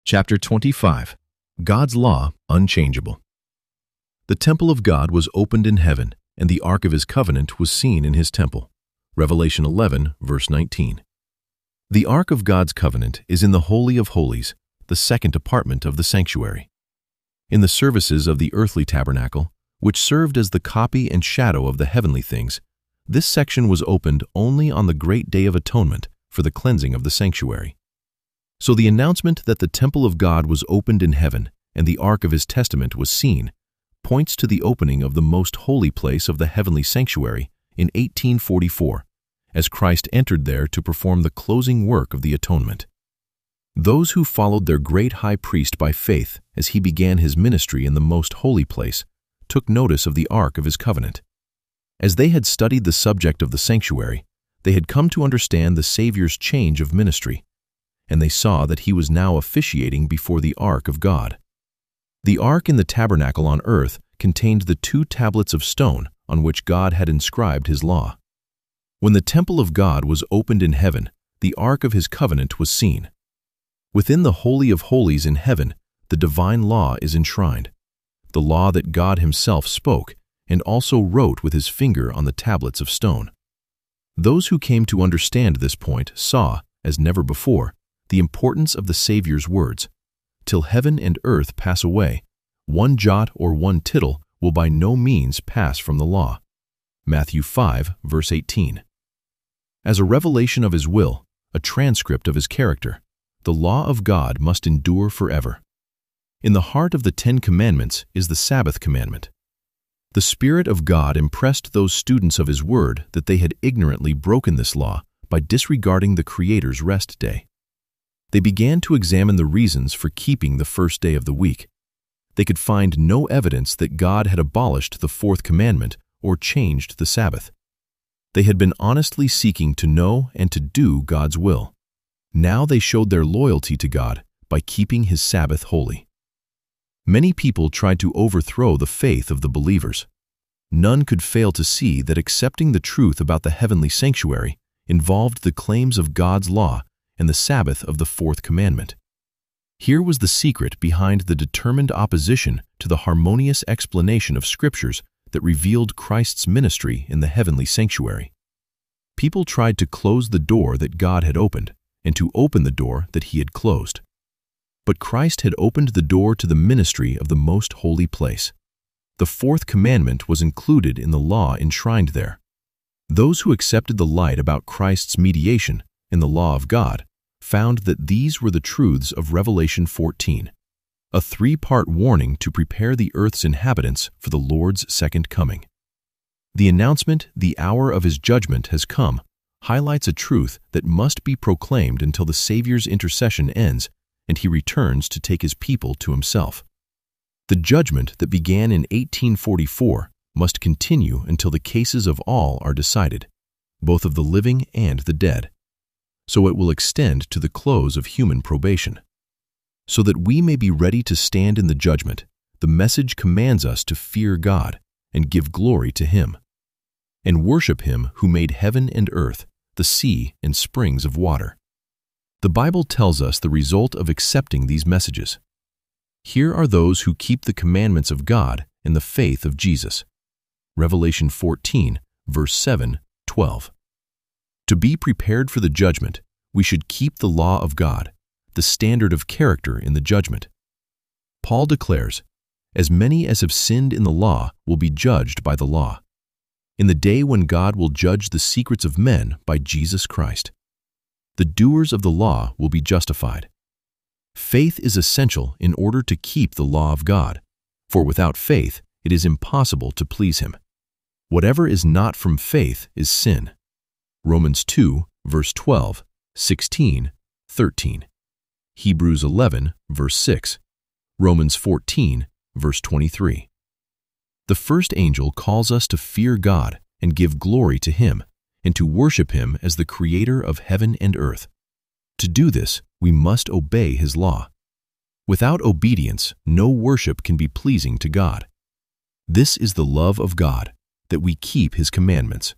Chapter 25. God's Law Unchangeable. The temple of God was opened in heaven, and the ark of his covenant was seen in his temple. Revelation 11, verse 19. The ark of God's covenant is in the Holy of Holies, the second apartment of the sanctuary. In the services of the earthly tabernacle, which served as the copy and shadow of the heavenly things, this section was opened only on the great day of atonement for the cleansing of the sanctuary. So the announcement that the temple of God was opened in heaven and the ark of his testament was seen points to the opening of the most holy place of the heavenly sanctuary in 1844, as Christ entered there to perform the closing work of the atonement. Those who followed their great high priest by faith as he began his ministry in the most holy place took notice of the ark of his covenant. As they had studied the subject of the sanctuary, they had come to understand the Savior's change of ministry, and they saw that he was now officiating before the ark of God. The ark in the tabernacle on earth contained the 2 tablets of stone on which God had inscribed his law. When the temple of God was opened in heaven, the ark of his covenant was seen. Within the Holy of Holies in heaven, the divine law is enshrined, the law that God himself spoke and also wrote with his finger on the tablets of stone. Those who came to understand this point saw, as never before, the importance of the Savior's words. Till heaven and earth pass away, one jot or one tittle will by no means pass from the law. Matthew 5, verse 18. As a revelation of his will, a transcript of his character, the law of God must endure forever. In the heart of the 10 Commandments is the Sabbath commandment. The Spirit of God impressed those students of his word that they had ignorantly broken this law by disregarding the Creator's rest day. They began to examine the reasons for keeping the first day of the week. They could find no evidence that God had abolished the 4th commandment or changed the Sabbath. They had been honestly seeking to know and to do God's will. Now they showed their loyalty to God by keeping his Sabbath holy. Many people tried to overthrow the faith of the believers. None could fail to see that accepting the truth about the heavenly sanctuary involved the claims of God's law and the Sabbath of the 4th commandment. Here was the secret behind the determined opposition to the harmonious explanation of scriptures that revealed Christ's ministry in the heavenly sanctuary. People tried to close the door that God had opened and to open the door that he had closed. But Christ had opened the door to the ministry of the most holy place. The 4th commandment was included in the law enshrined there. Those who accepted the light about Christ's mediation in the law of God found that these were the truths of Revelation 14, a 3-part warning to prepare the earth's inhabitants for the Lord's second coming. The announcement, "The hour of his judgment has come," highlights a truth that must be proclaimed until the Savior's intercession ends and he returns to take his people to himself. The judgment that began in 1844 must continue until the cases of all are decided, both of the living and the dead. So it will extend to the close of human probation. So that we may be ready to stand in the judgment, the message commands us to fear God and give glory to him, and worship him who made heaven and earth, the sea and springs of water. The Bible tells us the result of accepting these messages. Here are those who keep the commandments of God in the faith of Jesus. Revelation 14, verse 7, 12. To be prepared for the judgment, we should keep the law of God, the standard of character in the judgment. Paul declares, "As many as have sinned in the law will be judged by the law, in the day when God will judge the secrets of men by Jesus Christ. The doers of the law will be justified." Faith is essential in order to keep the law of God, for without faith it is impossible to please him. Whatever is not from faith is sin. Romans 2, verse 12, 16, 13. Hebrews 11, verse 6. Romans 14, verse 23. The first angel calls us to fear God and give glory to him, and to worship him as the creator of heaven and earth. To do this, we must obey his law. Without obedience, no worship can be pleasing to God. This is the love of God, that we keep his commandments.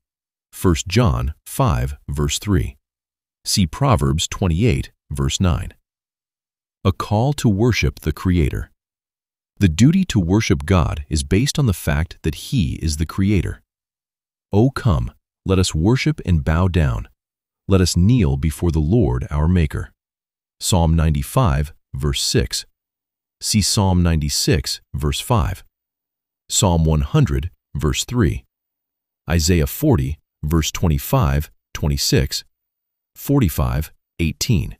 1 John 5, verse 3. See Proverbs 28, verse 9. A call to worship the Creator. The duty to worship God is based on the fact that He is the Creator. O come, let us worship and bow down. Let us kneel before the Lord our Maker. Psalm 95, verse 6. See Psalm 96, verse 5. Psalm 100, verse 3. Isaiah 40, verse 25, 26, 45, 18.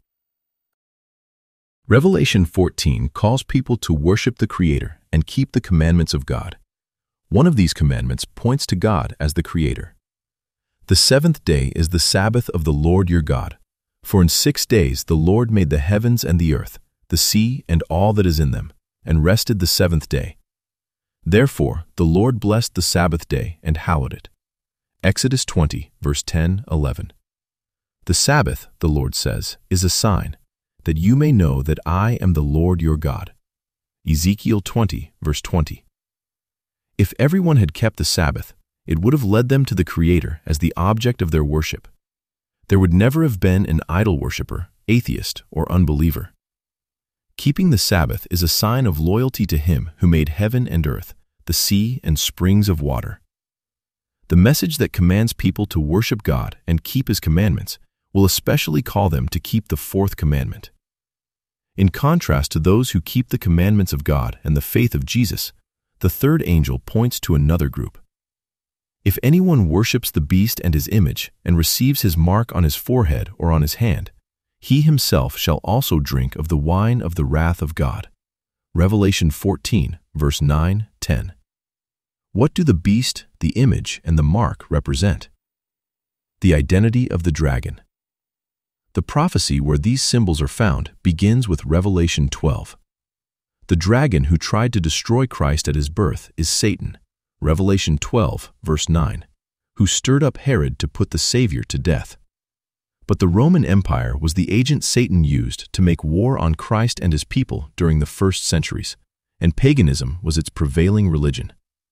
Revelation 14 calls people to worship the Creator and keep the commandments of God. One of these commandments points to God as the Creator. The seventh day is the Sabbath of the Lord your God. For in 6 days the Lord made the heavens and the earth, the sea and all that is in them, and rested the seventh day. Therefore the Lord blessed the Sabbath day and hallowed it. Exodus 20, verse 10, 11. The Sabbath, the Lord says, is a sign, that you may know that I am the Lord your God. Ezekiel 20, verse 20. If everyone had kept the Sabbath, it would have led them to the Creator as the object of their worship. There would never have been an idol worshiper, atheist, or unbeliever. Keeping the Sabbath is a sign of loyalty to Him who made heaven and earth, the sea and springs of water. The message that commands people to worship God and keep His commandments will especially call them to keep the fourth commandment. In contrast to those who keep the commandments of God and the faith of Jesus, the third angel points to another group. If anyone worships the beast and his image and receives his mark on his forehead or on his hand, he himself shall also drink of the wine of the wrath of God. Revelation 14, verse 9, 10. What do the beast, the image, and the mark represent? The identity of the dragon. The prophecy where these symbols are found begins with Revelation 12. The dragon who tried to destroy Christ at his birth is Satan, Revelation 12, verse 9, who stirred up Herod to put the Savior to death. But the Roman Empire was the agent Satan used to make war on Christ and his people during the first centuries, and paganism was its prevailing religion.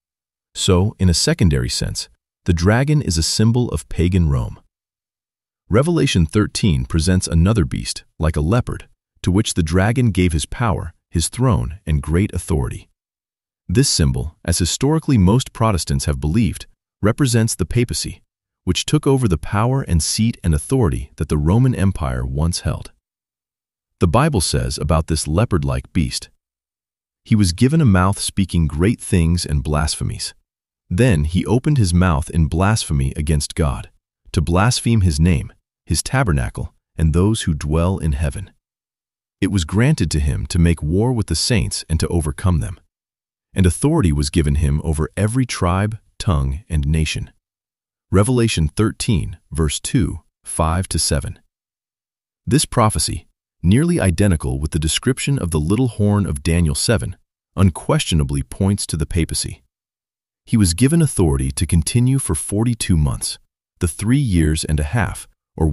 So, in a secondary sense, the dragon is a symbol of pagan Rome. Revelation 13 presents another beast, like a leopard, to which the dragon gave his power, his throne, and great authority. This symbol, as historically most Protestants have believed, represents the papacy, which took over the power and seat and authority that the Roman Empire once held. The Bible says about this leopard-like beast, "He was given a mouth speaking great things and blasphemies. Then he opened his mouth in blasphemy against God, to blaspheme His name, His tabernacle, and those who dwell in heaven. It was granted to him to make war with the saints and to overcome them. And authority was given him over every tribe, tongue, and nation." Revelation 13, verse 2, 5-7. This prophecy, nearly identical with the description of the little horn of Daniel 7, unquestionably points to the papacy. He was given authority to continue for 42 months, the 3 years and a half, or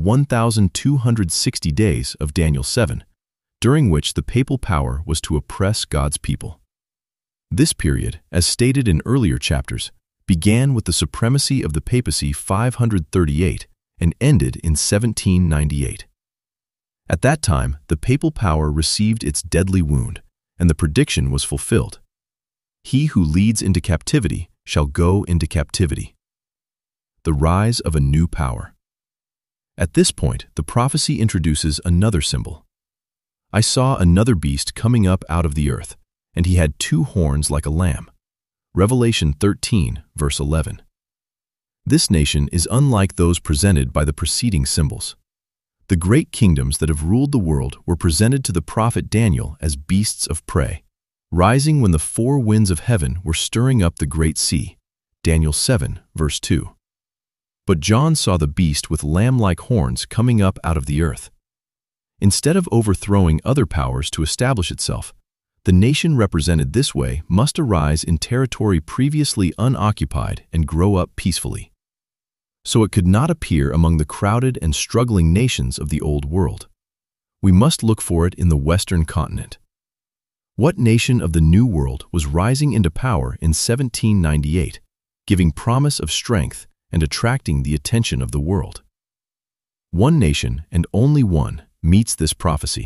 1,260 days of Daniel 7, during which the papal power was to oppress God's people. This period, as stated in earlier chapters, began with the supremacy of the papacy 538 and ended in 1798. At that time, the papal power received its deadly wound, and the prediction was fulfilled. He who leads into captivity shall go into captivity. The rise of a new power. At this point, the prophecy introduces another symbol. "I saw another beast coming up out of the earth, and he had 2 horns like a lamb." Revelation 13, verse 11. This nation is unlike those presented by the preceding symbols. The great kingdoms that have ruled the world were presented to the prophet Daniel as beasts of prey, rising when the 4 winds of heaven were stirring up the great sea. Daniel 7, verse 2. But John saw the beast with lamb-like horns coming up out of the earth. Instead of overthrowing other powers to establish itself, the nation represented this way must arise in territory previously unoccupied and grow up peacefully. So it could not appear among the crowded and struggling nations of the old world. We must look for it in the Western continent. What nation of the New World was rising into power in 1798, giving promise of strength and attracting the attention of the world? One nation, and only one, meets this prophecy,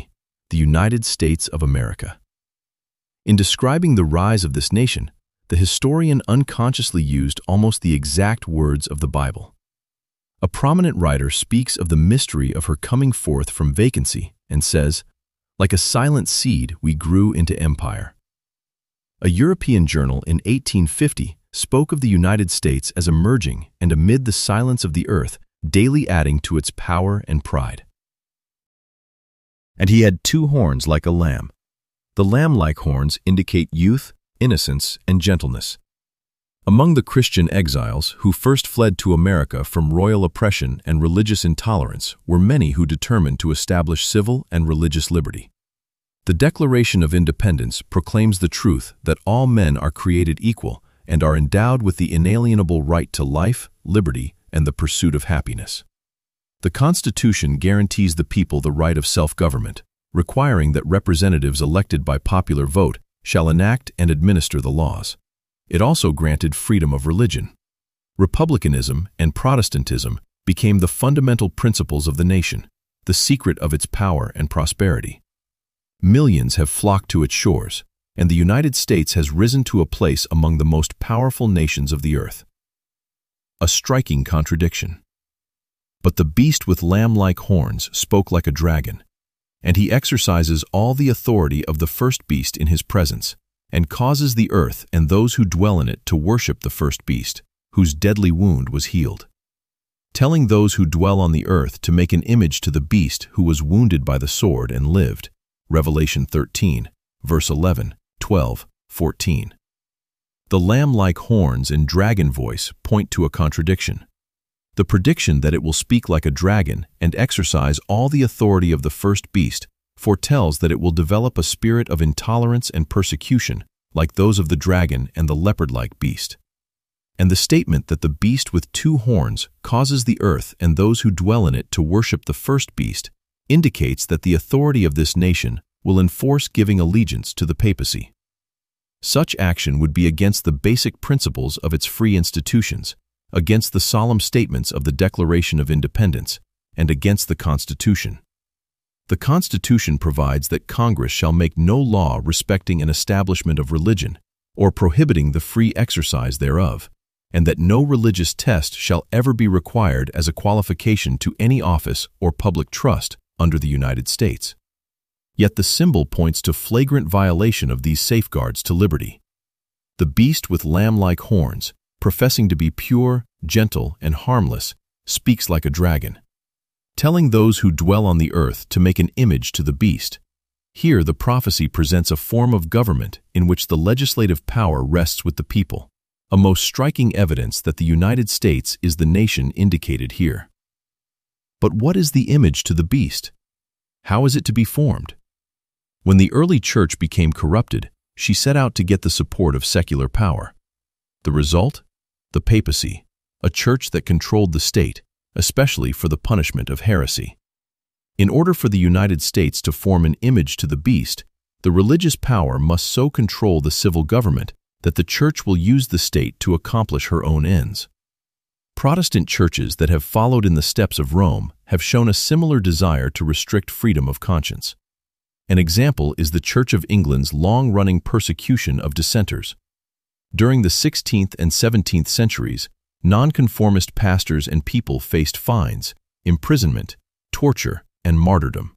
the United States of America. In describing the rise of this nation, the historian unconsciously used almost the exact words of the Bible. A prominent writer speaks of the mystery of her coming forth from vacancy and says, "Like a silent seed, we grew into empire." A European journal in 1850 spoke of the United States as emerging and amid the silence of the earth, daily adding to its power and pride. And he had 2 horns like a lamb. The lamb-like horns indicate youth, innocence, and gentleness. Among the Christian exiles who first fled to America from royal oppression and religious intolerance were many who determined to establish civil and religious liberty. The Declaration of Independence proclaims the truth that all men are created equal and are endowed with the inalienable right to life, liberty, and the pursuit of happiness. The Constitution guarantees the people the right of self-government, requiring that representatives elected by popular vote shall enact and administer the laws. It also granted freedom of religion. Republicanism and Protestantism became the fundamental principles of the nation, the secret of its power and prosperity. Millions have flocked to its shores, and the United States has risen to a place among the most powerful nations of the earth. A striking contradiction. But the beast with lamb-like horns spoke like a dragon, and he exercises all the authority of the first beast in his presence, and causes the earth and those who dwell in it to worship the first beast, whose deadly wound was healed. Telling those who dwell on the earth to make an image to the beast who was wounded by the sword and lived. Revelation 13, verse 11, 12, 14. The lamb-like horns and dragon voice point to a contradiction. The prediction that it will speak like a dragon and exercise all the authority of the first beast foretells that it will develop a spirit of intolerance and persecution like those of the dragon and the leopard-like beast. And the statement that the beast with 2 horns causes the earth and those who dwell in it to worship the first beast indicates that the authority of this nation will enforce giving allegiance to the papacy. Such action would be against the basic principles of its free institutions, against the solemn statements of the Declaration of Independence, and against the Constitution. The Constitution provides that Congress shall make no law respecting an establishment of religion or prohibiting the free exercise thereof, and that no religious test shall ever be required as a qualification to any office or public trust under the United States. Yet the symbol points to flagrant violation of these safeguards to liberty. The beast with lamb-like horns, professing to be pure, gentle, and harmless, speaks like a dragon. Telling those who dwell on the earth to make an image to the beast. Here the prophecy presents a form of government in which the legislative power rests with the people, a most striking evidence that the United States is the nation indicated here. But what is the image to the beast? How is it to be formed? When the early church became corrupted, she set out to get the support of secular power. The result? The papacy, a church that controlled the state, especially for the punishment of heresy. In order for the United States to form an image to the beast, the religious power must so control the civil government that the church will use the state to accomplish her own ends. Protestant churches that have followed in the steps of Rome have shown a similar desire to restrict freedom of conscience. An example is the Church of England's long-running persecution of dissenters. During the 16th and 17th centuries, nonconformist pastors and people faced fines, imprisonment, torture, and martyrdom.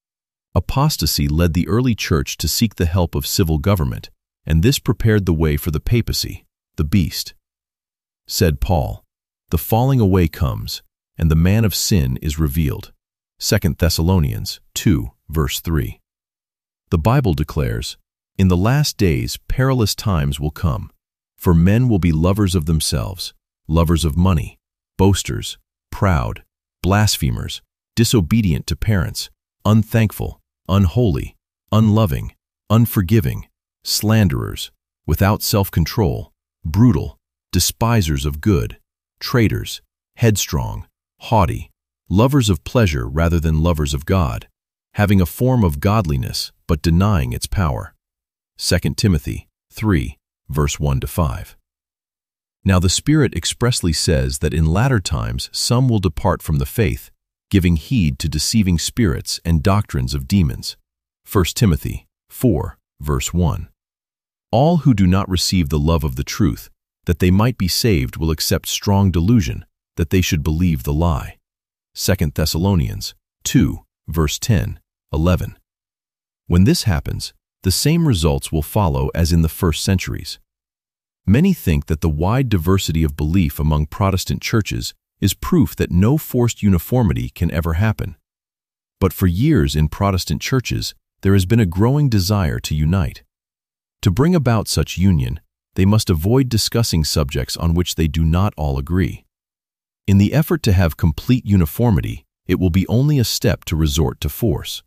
Apostasy led the early church to seek the help of civil government, and this prepared the way for the papacy, the beast. Said Paul, "The falling away comes, and the man of sin is revealed." 2 Thessalonians 2, verse 3. The Bible declares, "In the last days perilous times will come, for men will be lovers of themselves, lovers of money, boasters, proud, blasphemers, disobedient to parents, unthankful, unholy, unloving, unforgiving, slanderers, without self-control, brutal, despisers of good, traitors, headstrong, haughty, lovers of pleasure rather than lovers of God, having a form of godliness but denying its power." 2 Timothy 3, verse 1-5. Now the Spirit expressly says that in latter times some will depart from the faith, giving heed to deceiving spirits and doctrines of demons. 1 Timothy 4, verse 1. All who do not receive the love of the truth, that they might be saved, will accept strong delusion, that they should believe the lie. 2 Thessalonians 2, verse 10, 11. When this happens, the same results will follow as in the first centuries. Many think that the wide diversity of belief among Protestant churches is proof that no forced uniformity can ever happen. But for years in Protestant churches, there has been a growing desire to unite. To bring about such union, they must avoid discussing subjects on which they do not all agree. In the effort to have complete uniformity, it will be only a step to resort to force.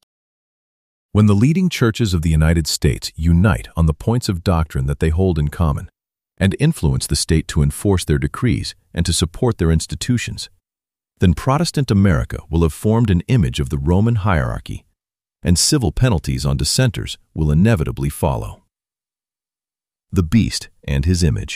When the leading churches of the United States unite on the points of doctrine that they hold in common, and influence the state to enforce their decrees and to support their institutions, then Protestant America will have formed an image of the Roman hierarchy, and civil penalties on dissenters will inevitably follow. The beast and his image.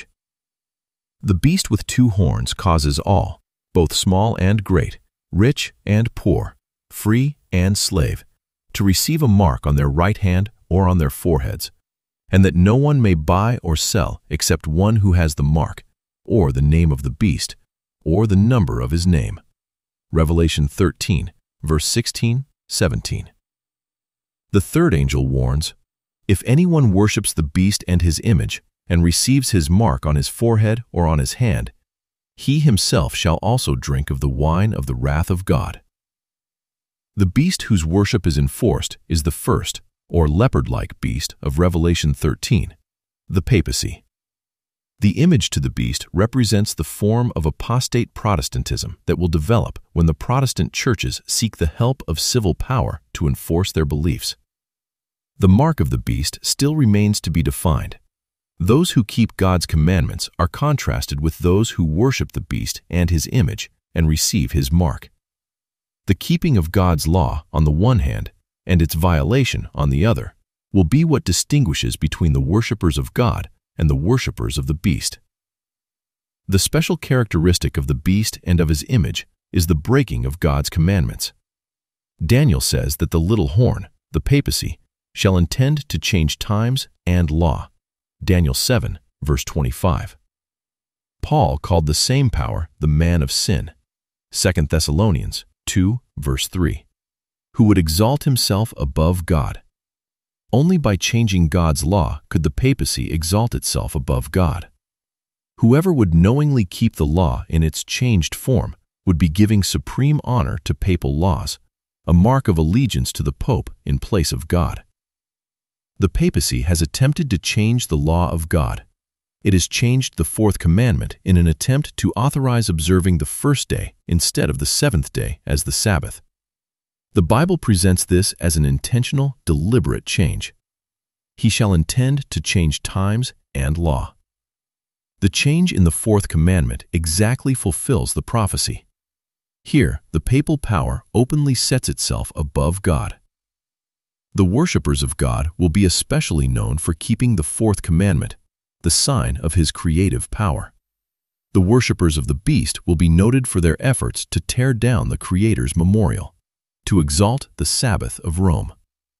The beast with two horns causes all, both small and great, rich and poor, free and slave, to receive a mark on their right hand or on their foreheads, and that no one may buy or sell except one who has the mark, or the name of the beast, or the number of his name. Revelation 13, verse 16, 17. The third angel warns, if anyone worships the beast and his image, and receives his mark on his forehead or on his hand, he himself shall also drink of the wine of the wrath of God. The beast whose worship is enforced is the first, or leopard-like beast of Revelation 13, the papacy. The image to the beast represents the form of apostate Protestantism that will develop when the Protestant churches seek the help of civil power to enforce their beliefs. The mark of the beast still remains to be defined. Those who keep God's commandments are contrasted with those who worship the beast and his image and receive his mark. The keeping of God's law on the one hand and its violation on the other will be what distinguishes between the worshippers of God and the worshippers of the beast. The special characteristic of the beast and of his image is the breaking of God's commandments. Daniel says that the little horn, the papacy, shall intend to change times and law. Daniel 7, verse 25. Paul called the same power the man of sin. 2 Thessalonians 2, verse 3, who would exalt himself above God. Only by changing God's law could the papacy exalt itself above God. Whoever would knowingly keep the law in its changed form would be giving supreme honor to papal laws, a mark of allegiance to the Pope in place of God. The papacy has attempted to change the law of God. It has changed the fourth commandment in an attempt to authorize observing the first day instead of the seventh day as the Sabbath. The Bible presents this as an intentional, deliberate change. He shall intend to change times and law. The change in the fourth commandment exactly fulfills the prophecy. Here, the papal power openly sets itself above God. The worshippers of God will be especially known for keeping the fourth commandment, the sign of his creative power. The worshippers of the beast will be noted for their efforts to tear down the Creator's memorial, to exalt the Sabbath of Rome.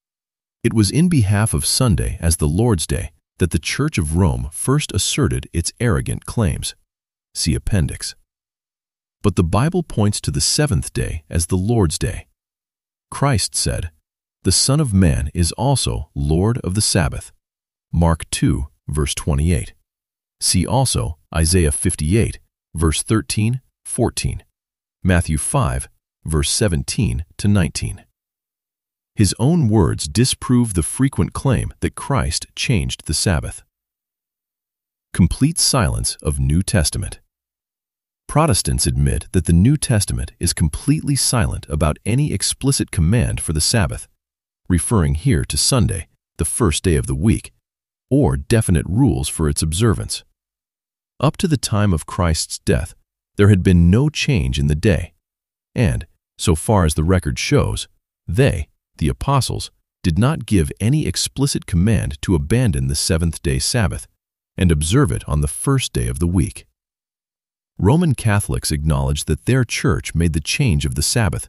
It was in behalf of Sunday as the Lord's Day that the Church of Rome first asserted its arrogant claims. See Appendix. But the Bible points to the seventh day as the Lord's Day. Christ said, "The Son of Man is also Lord of the Sabbath." Mark 2, verse 28. See also Isaiah 58, verse 13, 14, Matthew 5, verse 17 to 19. His own words disprove the frequent claim that Christ changed the Sabbath. Complete silence of New Testament. Protestants admit that the New Testament is completely silent about any explicit command for the Sabbath, referring here to Sunday, the first day of the week, or definite rules for its observance. Up to the time of Christ's death, there had been no change in the day, and, so far as the record shows, they, the apostles, did not give any explicit command to abandon the seventh-day Sabbath and observe it on the first day of the week. Roman Catholics acknowledge that their church made the change of the Sabbath,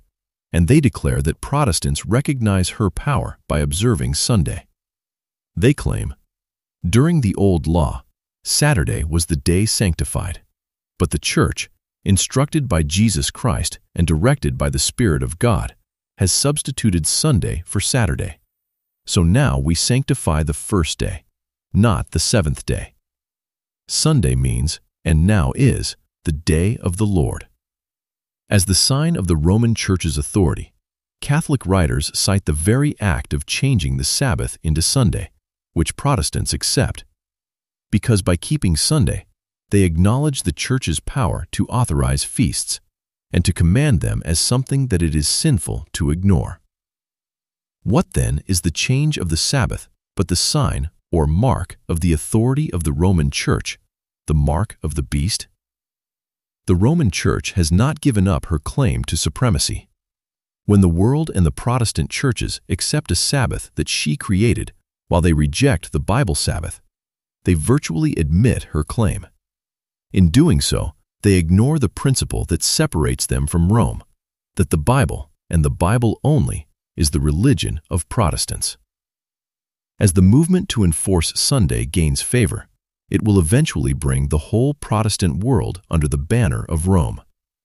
and they declare that Protestants recognize her power by observing Sunday. They claim, during the Old Law, Saturday was the day sanctified, but the Church, instructed by Jesus Christ and directed by the Spirit of God, has substituted Sunday for Saturday. So now we sanctify the first day, not the seventh day. Sunday means, and now is, the day of the Lord. As the sign of the Roman Church's authority, Catholic writers cite the very act of changing the Sabbath into Sunday, which Protestants accept, because by keeping Sunday, they acknowledge the Church's power to authorize feasts and to command them as something that it is sinful to ignore. What then is the change of the Sabbath but the sign or mark of the authority of the Roman Church, the mark of the beast? The Roman Church has not given up her claim to supremacy. When the world and the Protestant churches accept a Sabbath that she created while they reject the Bible Sabbath, they virtually admit her claim. In doing so, they ignore the principle that separates them from Rome, that the Bible, and the Bible only, is the religion of Protestants. As the movement to enforce Sunday gains favor, it will eventually bring the whole Protestant world under the banner of Rome.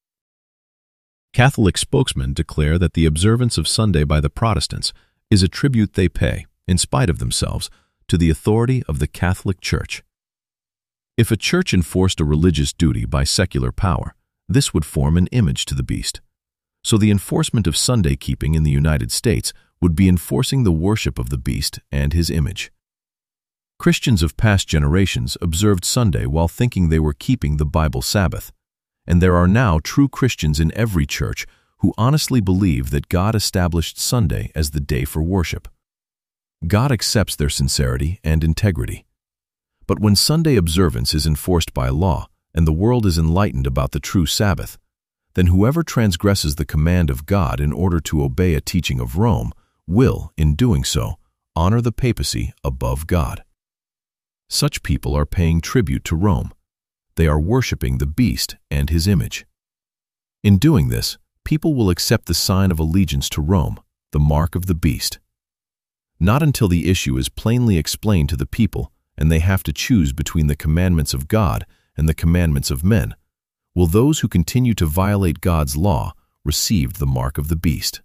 Catholic spokesmen declare that the observance of Sunday by the Protestants is a tribute they pay, in spite of themselves, to the authority of the Catholic Church. If a church enforced a religious duty by secular power, this would form an image to the beast. So the enforcement of Sunday keeping in the United States would be enforcing the worship of the beast and his image. Christians of past generations observed Sunday while thinking they were keeping the Bible Sabbath, and there are now true Christians in every church who honestly believe that God established Sunday as the day for worship. God accepts their sincerity and integrity. But when Sunday observance is enforced by law and the world is enlightened about the true Sabbath, then whoever transgresses the command of God in order to obey a teaching of Rome will, in doing so, honor the papacy above God. Such people are paying tribute to Rome. They are worshiping the beast and his image. In doing this, people will accept the sign of allegiance to Rome, the mark of the beast. Not until the issue is plainly explained to the people and they have to choose between the commandments of God and the commandments of men, will those who continue to violate God's law receive the mark of the beast.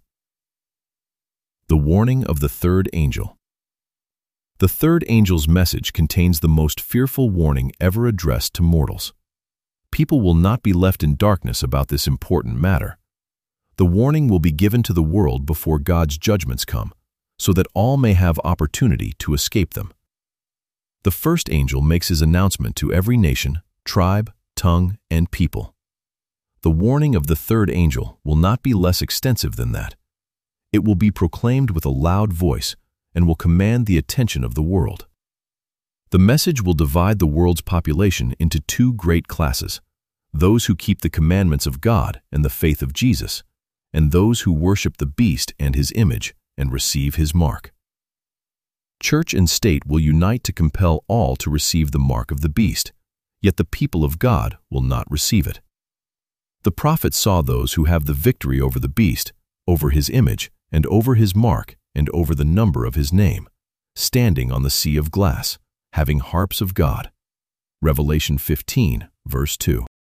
The warning of the third angel. The third angel's message contains the most fearful warning ever addressed to mortals. People will not be left in darkness about this important matter. The warning will be given to the world before God's judgments come, so that all may have opportunity to escape them. The first angel makes his announcement to every nation, tribe, tongue, and people. The warning of the third angel will not be less extensive than that. It will be proclaimed with a loud voice and will command the attention of the world. The message will divide the world's population into two great classes: those who keep the commandments of God and the faith of Jesus, and those who worship the beast and his image and receive his mark. Church and state will unite to compel all to receive the mark of the beast, yet the people of God will not receive it. The prophet saw those who have the victory over the beast, over his image, and over his mark, and over the number of his name, standing on the sea of glass, having harps of God. Revelation 15, verse 2.